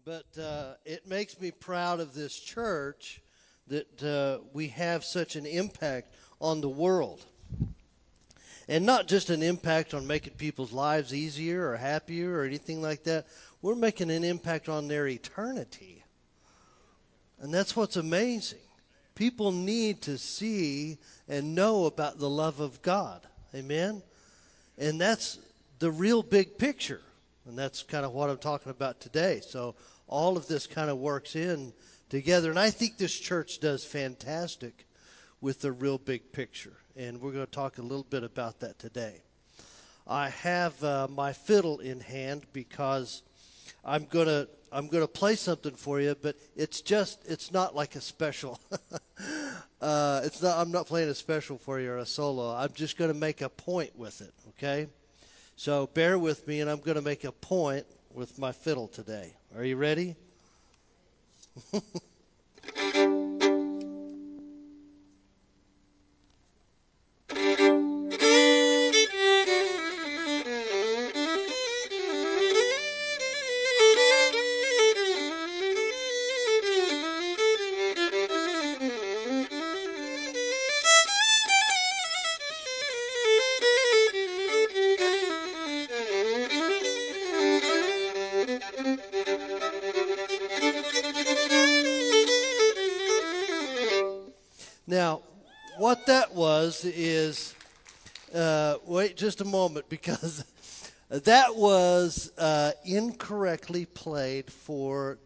but it makes me proud of this church that we have such an impact on the world. And not just an impact on making people's lives easier or happier or anything like that. We're making an impact on their eternity. And that's what's amazing. People need to see and know about the love of God. Amen? And that's the real big picture. And that's kind of what I'm talking about today. So all of this kind of works in together. And I think this church does fantastic with the real big picture. And we're going to talk a little bit about that today. I have my fiddle in hand because I'm gonna play something for you, but it's not like a special. I'm not playing a special for you or a solo. I'm just gonna make a point with it. Okay, so bear with me, and I'm gonna make a point with my fiddle today. Are you ready? Now, what that was is, wait just a moment, because that was incorrectly played for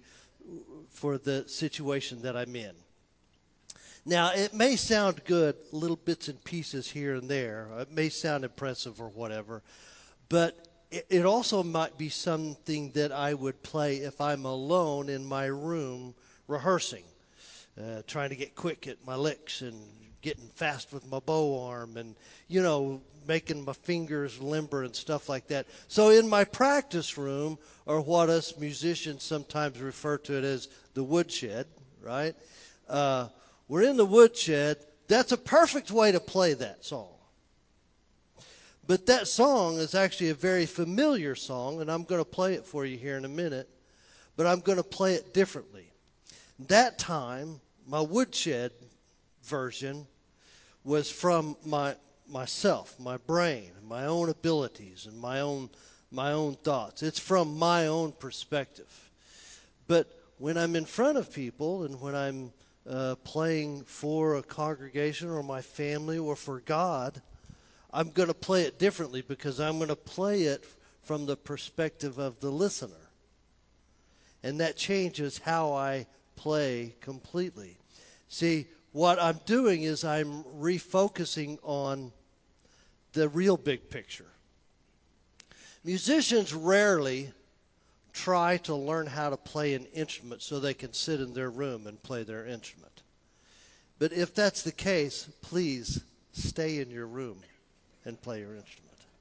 the situation that I'm in. Now, it may sound good, little bits and pieces here and there. It may sound impressive or whatever, but it also might be something that I would play if I'm alone in my room rehearsing. Trying to get quick at my licks and getting fast with my bow arm and, making my fingers limber and stuff like that. So in my practice room, or what us musicians sometimes refer to it as the woodshed, right? We're in the woodshed. That's a perfect way to play that song. But that song is actually a very familiar song, and I'm going to play it for you here in a minute, but I'm going to play it differently. That time, my woodshed version was from myself, my brain, my own abilities, and my own thoughts. It's from my own perspective. But when I'm in front of people and when I'm playing for a congregation or my family or for God, I'm going to play it differently because I'm going to play it from the perspective of the listener. And that changes how I play completely. See, what I'm doing is I'm refocusing on the real big picture. Musicians rarely try to learn how to play an instrument so they can sit in their room and play their instrument. But if that's the case, please stay in your room and play your instrument.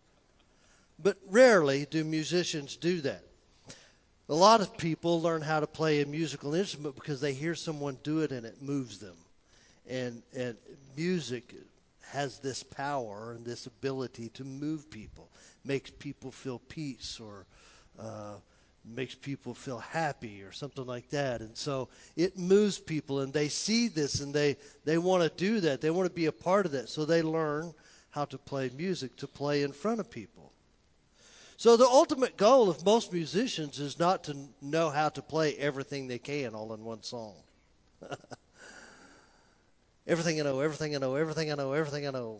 But rarely do musicians do that. A lot of people learn how to play a musical instrument because they hear someone do it and it moves them. And music has this power and this ability to move people, makes people feel peace or makes people feel happy or something like that. And so it moves people, and they see this, and they want to do that. They want to be a part of that. So they learn how to play music, to play in front of people. So the ultimate goal of most musicians is not to know how to play everything they can all in one song. Everything I know, everything I know, everything I know, everything I know.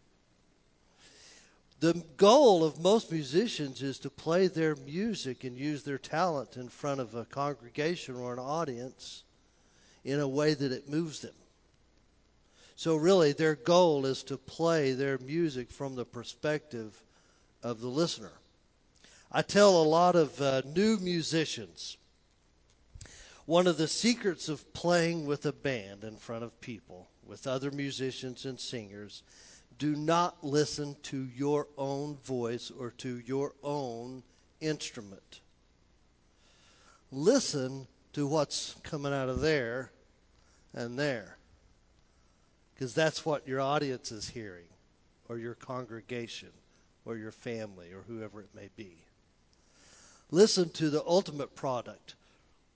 The goal of most musicians is to play their music and use their talent in front of a congregation or an audience in a way that it moves them. So really, their goal is to play their music from the perspective of the listener. I tell a lot of new musicians, one of the secrets of playing with a band in front of people, with other musicians and singers, do not listen to your own voice or to your own instrument. Listen to what's coming out of there and there, because that's what your audience is hearing, or your congregation, or your family, or whoever it may be. Listen to the ultimate product,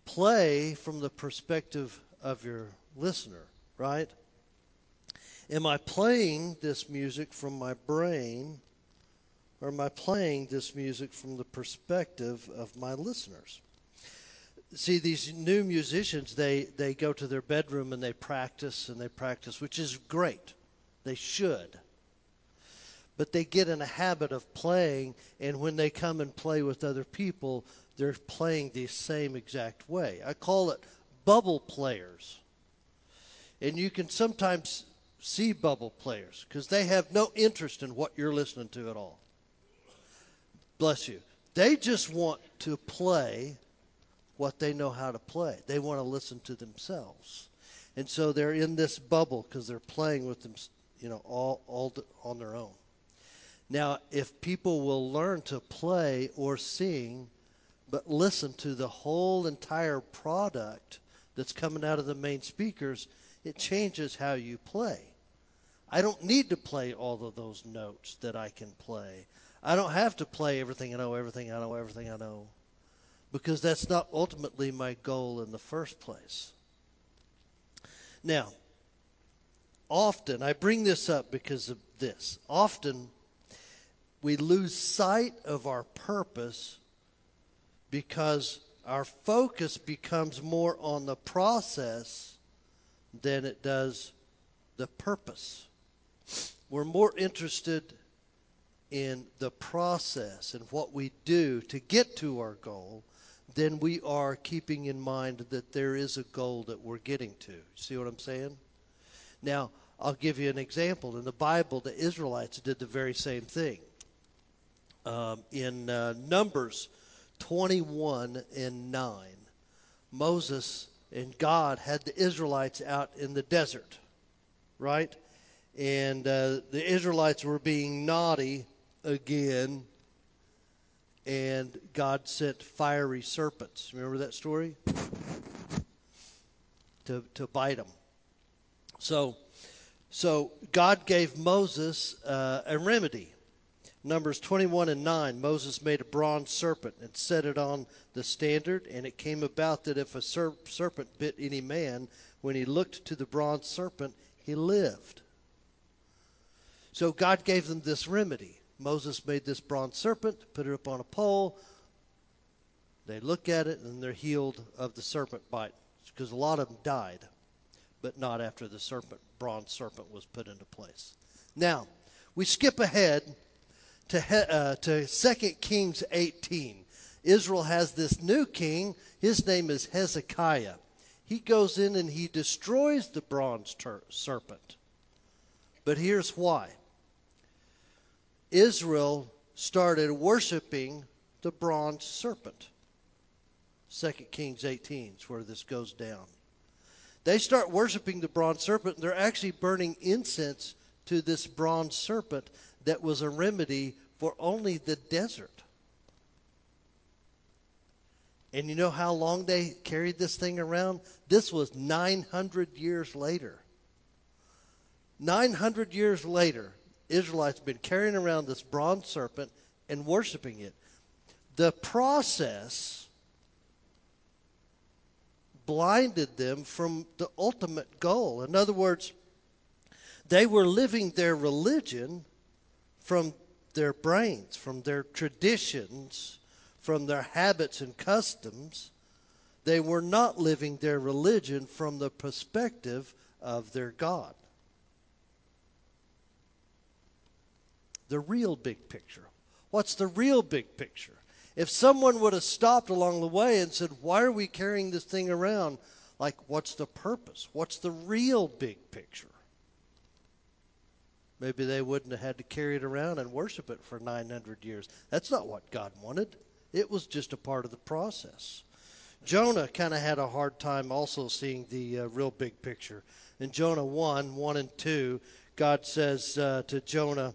play from the perspective of your listener, right? Am I playing this music from my brain, or am I playing this music from the perspective of my listeners? See, these new musicians, they go to their bedroom and they practice, which is great. They should. But they get in a habit of playing, and when they come and play with other people, they're playing the same exact way. I call it bubble players. And you can sometimes see bubble players because they have no interest in what you're listening to at all. Bless you. They just want to play what they know how to play. They want to listen to themselves. And so they're in this bubble because they're playing with them, all on their own. Now, if people will learn to play or sing, but listen to the whole entire product that's coming out of the main speakers, it changes how you play. I don't need to play all of those notes that I can play. I don't have to play everything I know, everything I know, everything I know, because that's not ultimately my goal in the first place. Now, often, I bring this up because of this. Often, we lose sight of our purpose because our focus becomes more on the process than it does the purpose. We're more interested in the process and what we do to get to our goal than we are keeping in mind that there is a goal that we're getting to. See what I'm saying? Now, I'll give you an example. In the Bible, the Israelites did the very same thing. In Numbers 21:9, Moses and God had the Israelites out in the desert, right? And the Israelites were being naughty again, and God sent fiery serpents. Remember that story? To bite them. So God gave Moses a remedy. Numbers 21:9, Moses made a bronze serpent and set it on the standard, and it came about that if a serpent bit any man, when he looked to the bronze serpent, he lived. So God gave them this remedy. Moses made this bronze serpent, put it up on a pole. They look at it, and they're healed of the serpent bite, because a lot of them died, but not after the bronze serpent was put into place. Now, we skip ahead to 2 Kings 18. Israel has this new king. His name is Hezekiah. He goes in and he destroys the bronze serpent. But here's why. Israel started worshiping the bronze serpent. 2 Kings 18 is where this goes down. They start worshiping the bronze serpent, and they're actually burning incense to this bronze serpent that was a remedy for only the desert. And you know how long they carried this thing around? This was 900 years later. 900 years later, Israelites have been carrying around this bronze serpent and worshiping it. The process blinded them from the ultimate goal. In other words, they were living their religion from their brains, from their traditions, from their habits and customs. They were not living their religion from the perspective of their God. The real big picture. What's the real big picture? If someone would have stopped along the way and said, why are we carrying this thing around? Like, what's the purpose? What's the real big picture? Maybe they wouldn't have had to carry it around and worship it for 900 years. That's not what God wanted. It was just a part of the process. Jonah kind of had a hard time also seeing the real big picture. In Jonah 1 and 2, God says to Jonah,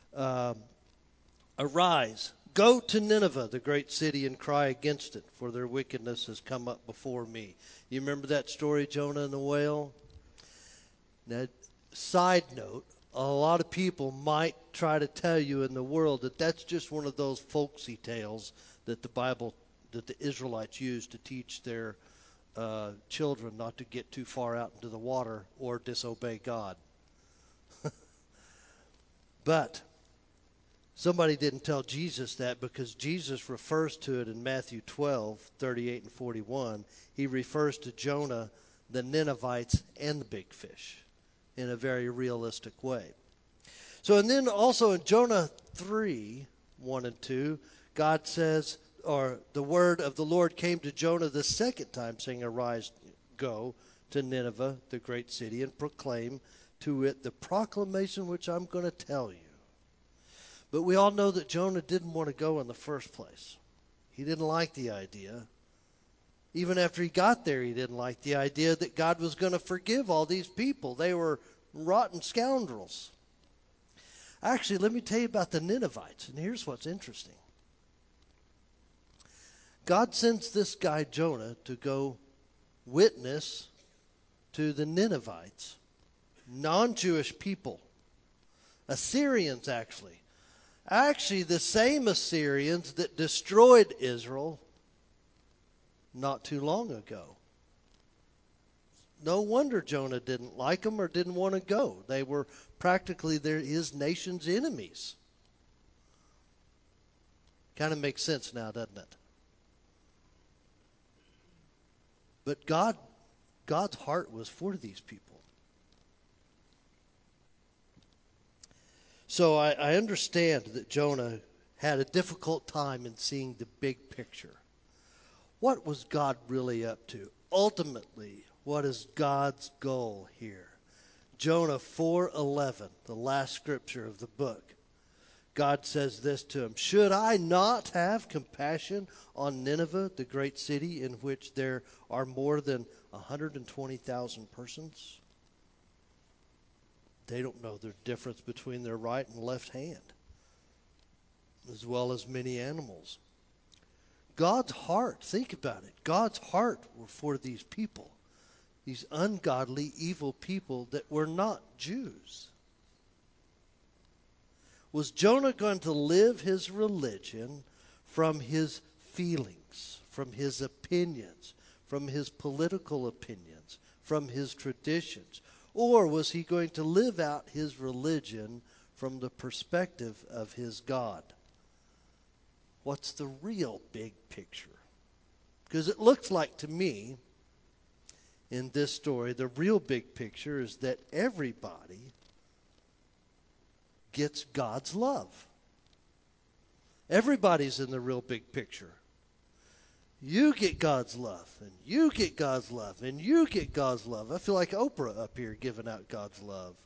arise, go to Nineveh, the great city, and cry against it, for their wickedness has come up before me. You remember that story, Jonah and the whale? Now, side note, a lot of people might try to tell you in the world that that's just one of those folksy tales that the Bible that the Israelites used to teach their children not to get too far out into the water or disobey God. But somebody didn't tell Jesus that, because Jesus refers to it in Matthew 12:38 and 41. He refers to Jonah, the Ninevites, and the big fish in a very realistic way. So, and then also in Jonah 3:1 and 2, God says, or the word of the Lord came to Jonah the second time, saying, "Arise, go to Nineveh, the great city, and proclaim to it the proclamation which I'm going to tell you." But we all know that Jonah didn't want to go in the first place. He didn't like the idea. Even after he got there, he didn't like the idea that God was going to forgive all these people. They were rotten scoundrels. Actually, let me tell you about the Ninevites, and here's what's interesting. God sends this guy Jonah to go witness to the Ninevites, non-Jewish people, Assyrians actually. Actually, the same Assyrians that destroyed Israel not too long ago. No wonder Jonah didn't like them or didn't want to go. They were practically his nation's enemies. Kind of makes sense now, doesn't it? But God's heart was for these people. So I understand that Jonah had a difficult time in seeing the big picture. What was God really up to? Ultimately, what is God's goal here? Jonah 4:11, the last scripture of the book. God says this to him: "Should I not have compassion on Nineveh, the great city in which there are more than 120,000 persons?" They don't know the difference between their right and left hand, as well as many animals. God's heart, think about it. God's heart were for these people, these ungodly, evil people that were not Jews. Was Jonah going to live his religion from his feelings, from his opinions, from his political opinions, from his traditions? Or was he going to live out his religion from the perspective of his God? What's the real big picture? Because it looks like to me, in this story, the real big picture is that everybody gets God's love. Everybody's in the real big picture. You get God's love, and you get God's love, and you get God's love. I feel like Oprah up here giving out God's love.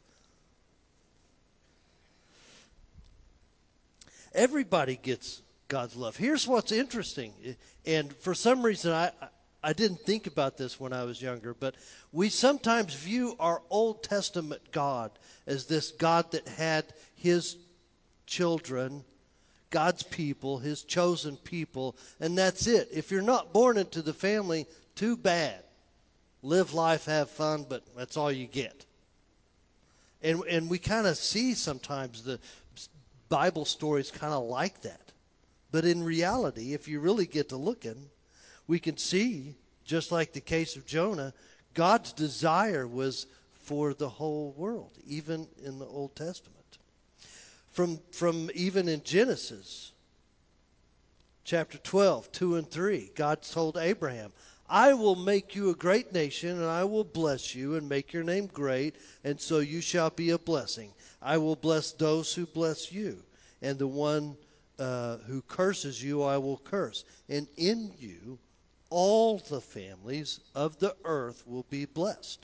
Everybody gets God's love. Here's what's interesting, and for some reason I didn't think about this when I was younger, but we sometimes view our Old Testament God as this God that had his children, God's people, his chosen people, and that's it. If you're not born into the family, too bad. Live life, have fun, but that's all you get. And we kind of see sometimes the Bible stories kind of like that. But in reality, if you really get to looking, we can see, just like the case of Jonah, God's desire was for the whole world, even in the Old Testament. From even in Genesis, chapter 12, 2 and 3, God told Abraham, "I will make you a great nation, and I will bless you and make your name great, and so you shall be a blessing. I will bless those who bless you, and the one who curses you I will curse. And in you all the families of the earth will be blessed."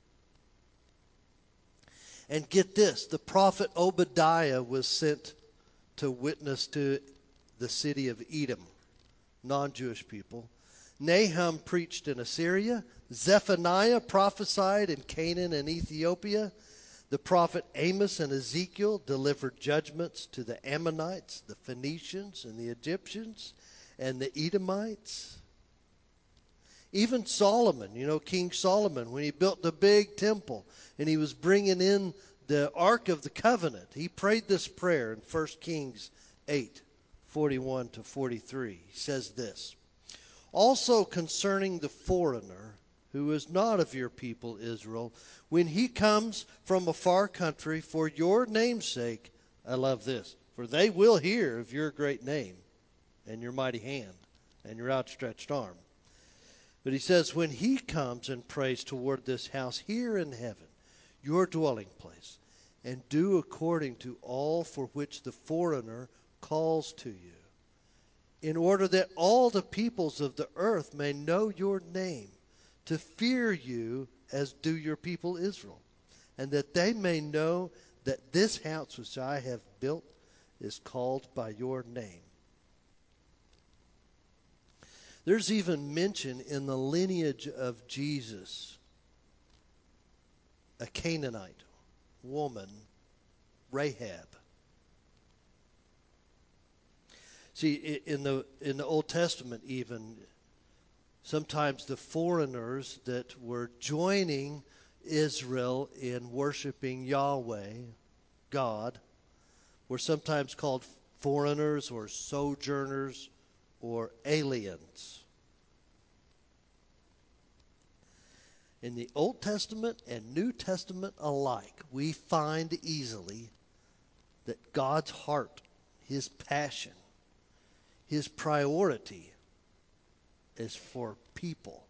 And get this, the prophet Obadiah was sent to witness to the city of Edom, non-Jewish people. Nahum preached in Assyria. Zephaniah prophesied in Canaan and Ethiopia. The prophet Amos and Ezekiel delivered judgments to the Ammonites, the Phoenicians, and the Egyptians, and the Edomites. Even Solomon, King Solomon, when he built the big temple and he was bringing in the Ark of the Covenant, he prayed this prayer in 1 Kings 8, 41 to 43. He says this: Also concerning the foreigner, who is not of your people Israel, when he comes from a far country for your name's sake, I love this, for they will hear of your great name and your mighty hand and your outstretched arm. But he says, when he comes and prays toward this house here in heaven, your dwelling place, and do according to all for which the foreigner calls to you, in order that all the peoples of the earth may know your name, to fear you as do your people Israel, and that they may know that this house which I have built is called by your name. There's even mention in the lineage of Jesus, a Canaanite woman, Rahab. See, in the Old Testament even, sometimes the foreigners that were joining Israel in worshiping Yahweh, God, were sometimes called foreigners or sojourners or aliens. In the Old Testament and New Testament alike, we find easily that God's heart, his passion, his priority is for people.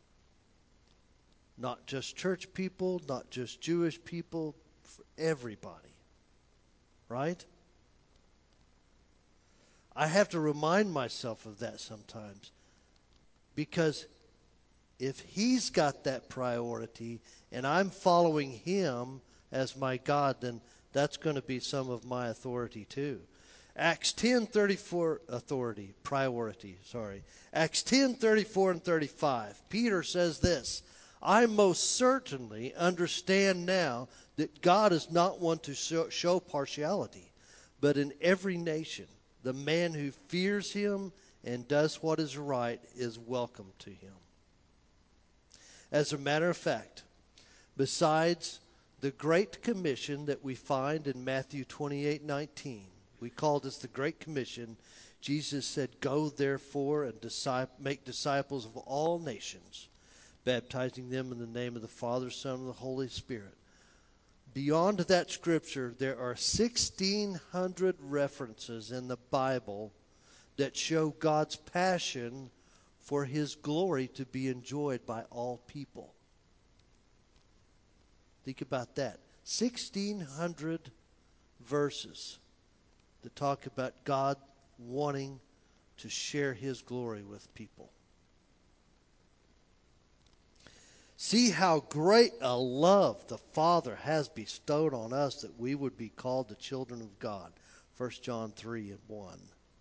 Not just church people, not just Jewish people, for everybody. Right? I have to remind myself of that sometimes, because if he's got that priority and I'm following him as my God, then that's going to be some of my authority too. Acts 10:34 Acts 10:34 and 35. Peter says this, I most certainly understand now that God is not one to show partiality, but in every nation the man who fears him and does what is right is welcome to him. As a matter of fact, besides the Great Commission that we find in Matthew 28:19, we call this the Great Commission. Jesus said, go therefore and make disciples of all nations, baptizing them in the name of the Father, Son, and the Holy Spirit. Beyond that scripture, there are 1,600 references in the Bible that show God's passion for his glory to be enjoyed by all people. Think about that. 1,600 verses that talk about God wanting to share his glory with people. See how great a love the Father has bestowed on us that we would be called the children of God. 1 John 3:1.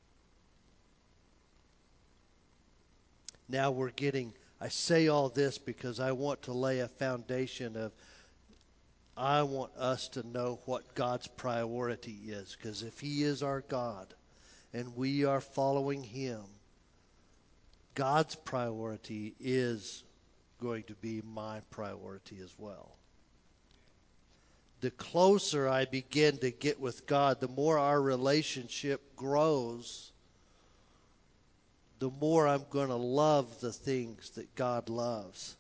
Now I say all this because I want to lay a foundation of, I want us to know what God's priority is. Because if he is our God and we are following him, God's priority is going to be my priority as well. The closer I begin to get with God, the more our relationship grows, the more I'm going to love the things that God loves.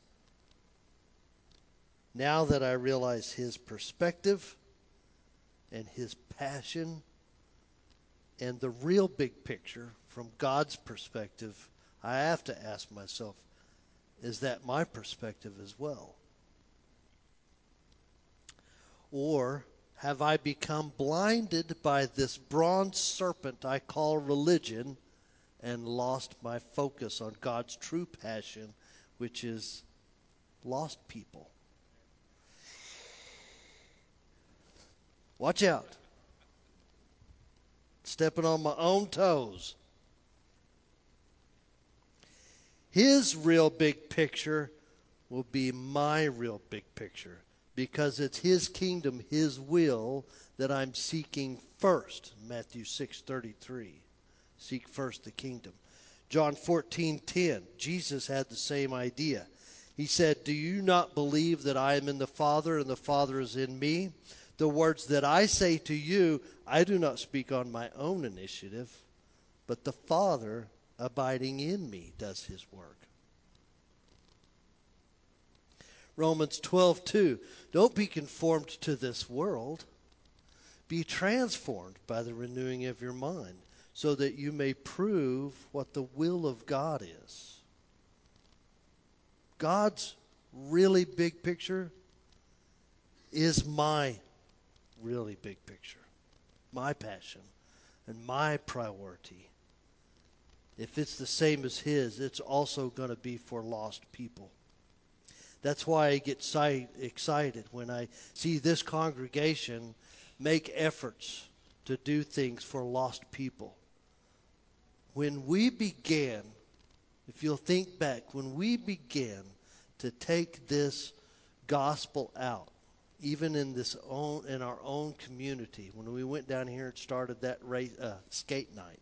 Now that I realize his perspective and his passion and the real big picture from God's perspective, I have to ask myself, is that my perspective as well? Or have I become blinded by this bronze serpent I call religion and lost my focus on God's true passion, which is lost people? Watch out. Stepping on my own toes. His real big picture will be my real big picture, because it's his kingdom, his will that I'm seeking first. Matthew 6:33. Seek first the kingdom. John 14:10. Jesus had the same idea. He said, do you not believe that I am in the Father and the Father is in me? The words that I say to you, I do not speak on my own initiative, but the Father abiding in me does his work. Romans 12:2. Don't be conformed to this world. Be transformed by the renewing of your mind, so that you may prove what the will of God is. God's really big picture is my really big picture, my passion, and my priority. If it's the same as his, it's also going to be for lost people. That's why I get excited when I see this congregation make efforts to do things for lost people. When we began, if you'll think back, when we began to take this gospel out, even in our own community, when we went down here and started that skate night,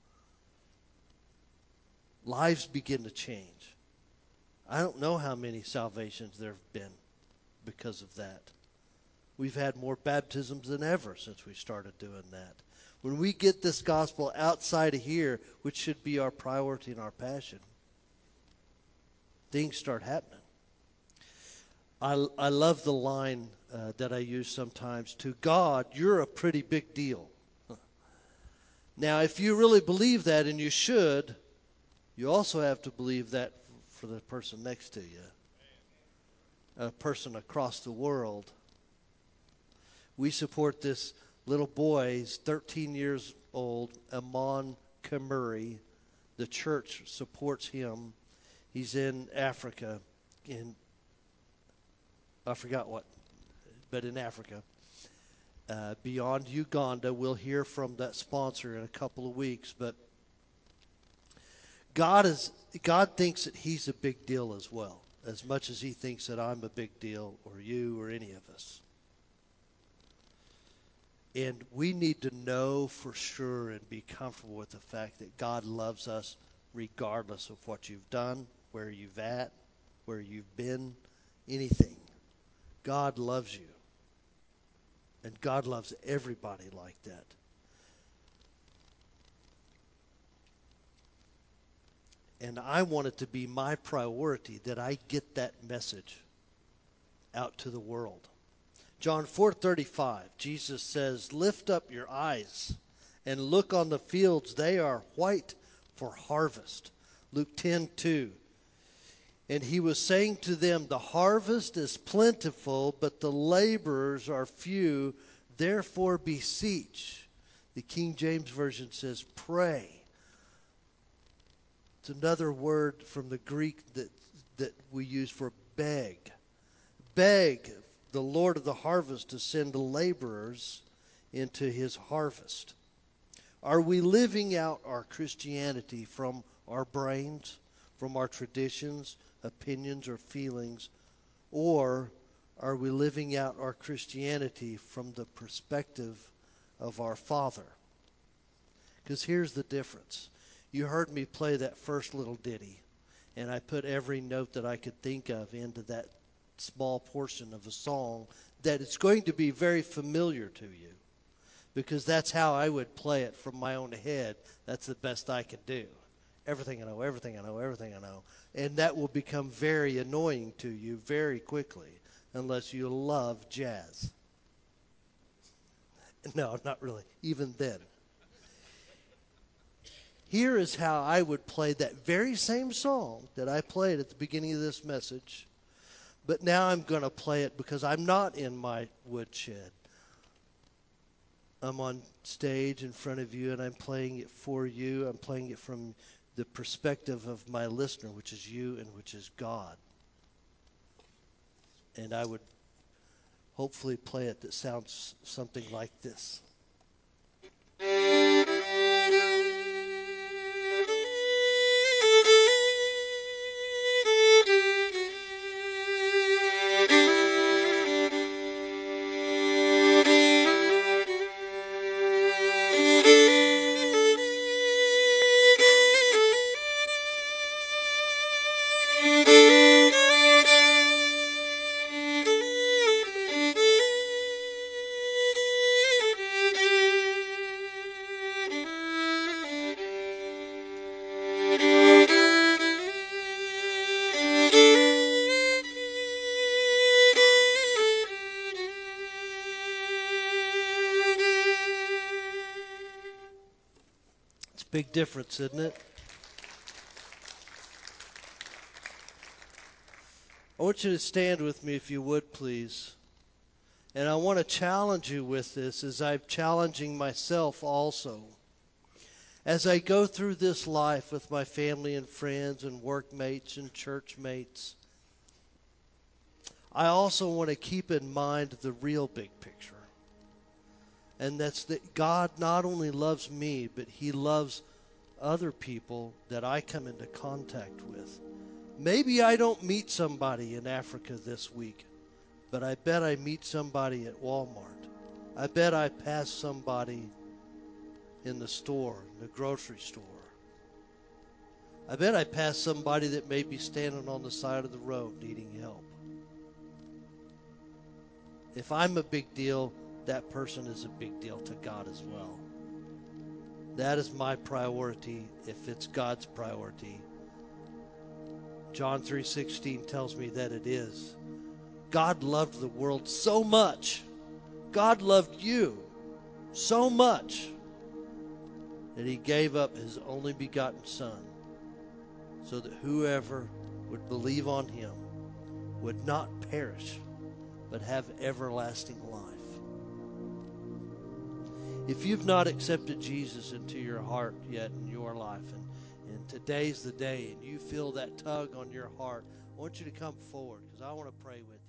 lives begin to change. I don't know how many salvations there have been because of that. We've had more baptisms than ever since we started doing that. When we get this gospel outside of here, which should be our priority and our passion, things start happening. I love the line that I use sometimes. To God, you're a pretty big deal. Now, if you really believe that, and you should, you also have to believe that for the person next to you, a person across the world. We support this little boy. He's 13 years old, Amon Kamuri. The church supports him. He's in Africa, I forgot what, but in Africa. Beyond Uganda, we'll hear from that sponsor in a couple of weeks, but God thinks that he's a big deal as well, as much as he thinks that I'm a big deal, or you, or any of us. And we need to know for sure and be comfortable with the fact that God loves us regardless of what you've done, where you've at, where you've been, anything. God loves you. And God loves everybody like that. And I want it to be my priority that I get that message out to the world. John 4:35, Jesus says, lift up your eyes and look on the fields. They are white for harvest. Luke 10:2. And he was saying to them, the harvest is plentiful, but the laborers are few. Therefore beseech. The King James Version says pray. It's another word from the Greek that we use for beg. Beg the Lord of the harvest to send laborers into his harvest. Are we living out our Christianity from our brains, from our traditions, opinions, or feelings? Or are we living out our Christianity from the perspective of our Father? Because here's the difference. You heard me play that first little ditty, and I put every note that I could think of into that small portion of a song that it's going to be very familiar to you, because that's how I would play it from my own head. That's the best I could do. Everything I know, everything I know, everything I know. And that will become very annoying to you very quickly unless you love jazz. No, not really. Even then. Here is how I would play that very same song that I played at the beginning of this message. But now I'm going to play it because I'm not in my woodshed. I'm on stage in front of you, and I'm playing it for you. I'm playing it from the perspective of my listener, which is you and which is God. And I would hopefully play it that sounds something like this. Big difference, isn't it? I want you to stand with me if you would, please. And I want to challenge you with this as I'm challenging myself also. As I go through this life with my family and friends and workmates and church mates, I also want to keep in mind the real big picture. And that's that God not only loves me, but He loves other people that I come into contact with. Maybe I don't meet somebody in Africa this week, but I bet I meet somebody at Walmart. I bet I pass somebody in the store, the grocery store. I bet I pass somebody that may be standing on the side of the road needing help. If I'm a big deal, that person is a big deal to God as well. That is my priority if it's God's priority. John 3:16 tells me that it is. God loved the world so much. God loved you so much that He gave up His only begotten Son so that whoever would believe on Him would not perish but have everlasting life. If you've not accepted Jesus into your heart yet in your life, and today's the day, and you feel that tug on your heart, I want you to come forward because I want to pray with you.